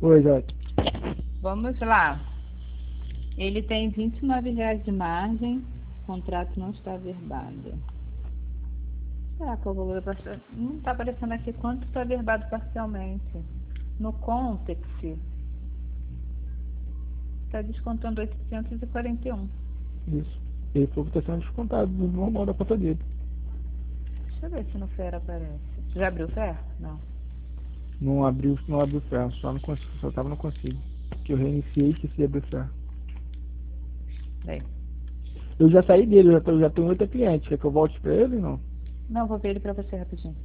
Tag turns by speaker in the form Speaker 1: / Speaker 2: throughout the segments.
Speaker 1: Oi, Jorge.
Speaker 2: Vamos lá. Ele tem R$ 29 de margem, o contrato não está averbado. Será que eu vou ver parcial? Não está aparecendo aqui quanto está averbado parcialmente. No context, está descontando 841.
Speaker 1: Isso. Ele falou que está sendo descontado do normal da conta dele.
Speaker 2: Deixa eu ver se no FER aparece. Já abriu o FER? Não.
Speaker 1: Não abriu o ferro, só tava no consigo. Que eu reiniciei e esqueci de abrir o ferro.
Speaker 2: Bem.
Speaker 1: Eu já saí dele, eu já tenho outro cliente. Quer que eu volte pra ele ou não?
Speaker 2: Não, vou ver ele para você rapidinho.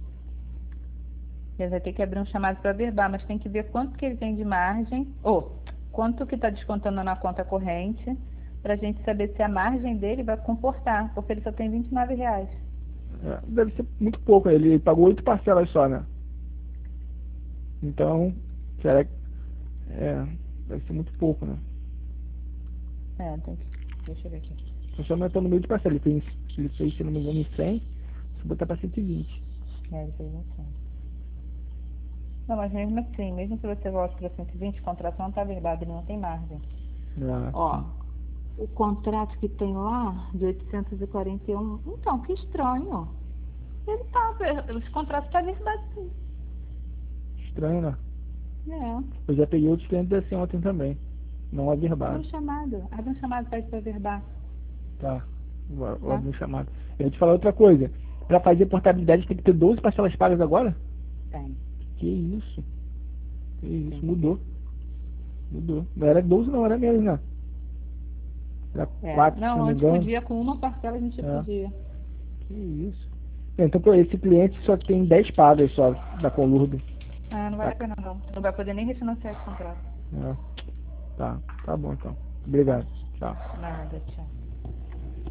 Speaker 2: Ele vai ter que abrir um chamado para averbar, mas tem que ver quanto que ele tem de margem, ou quanto que está descontando na conta corrente, para a gente saber se a margem dele vai comportar, porque ele só tem R$ 29.
Speaker 1: É, deve ser muito pouco, ele pagou 8 parcelas só, né? Então, será que. Deve ser muito pouco, né?
Speaker 2: Tem que. Deixa eu ver aqui.
Speaker 1: Então, só aumentando no meio de parcela. Ele fez, se não me engano, em 100, se botar pra 120.
Speaker 2: Ele fez assim. Não, mas mesmo assim, mesmo que você volte para 120, o contrato não está averbado, ele não tem margem. Ó, o contrato que tem lá, de 841, então, que estranho. Ele tá, os contratos estão averbados sim.
Speaker 1: Estranho, né?
Speaker 2: É.
Speaker 1: Eu já peguei outros clientes assim ontem também. Não averbado.
Speaker 2: Abre um chamado para ele averbar.
Speaker 1: Tá. Vou abrir um chamado. Eu ia te falar outra coisa. Pra fazer portabilidade tem que ter 12 parcelas pagas agora?
Speaker 2: Tem.
Speaker 1: Que isso? Que isso? Mudou. Não era 12 não, era menos, né? Era 4, se não
Speaker 2: Não,
Speaker 1: me
Speaker 2: antes
Speaker 1: engano.
Speaker 2: podia, com uma parcela a gente podia.
Speaker 1: Que isso? Então, pra esse cliente só tem 10 pagas só da Conlurb.
Speaker 2: Ah, não vale a pena não. Não vai poder nem refinanciar esse contrato.
Speaker 1: Tá bom então. Obrigado. Tchau.
Speaker 2: Nada, tchau.